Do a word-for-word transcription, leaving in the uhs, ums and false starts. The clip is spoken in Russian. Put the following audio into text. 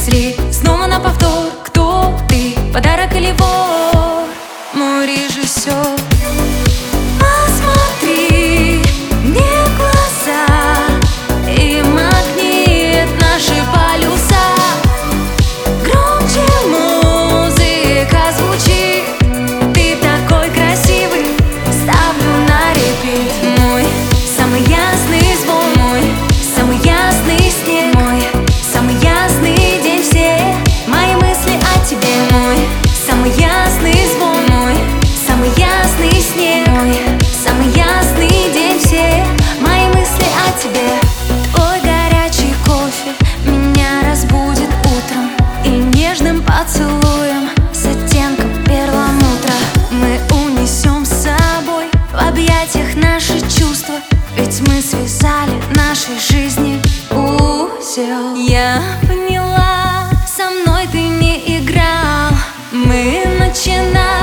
мысли снова на повтор. Кто ты, подарок или вор? Мой режиссер. Посмотри мне в глаза, и магнит наши полюса. Громче музыка звучит, ты такой красивый, ставлю на репит. Мой самый ясный звон, мой самый ясный снег, мой самый ясный день, все мои мысли о тебе. Мой самый ясный звон, мой самый ясный снег, мой самый ясный день, все мои мысли о тебе. Твой горячий кофе меня разбудит утром, и нежным поцелуем с оттенком перламутра мы унесем с собой в объятиях наши чувства, ведь мы связали нашей жизни узел. Я поняла, со мной ты не играл, мы начинали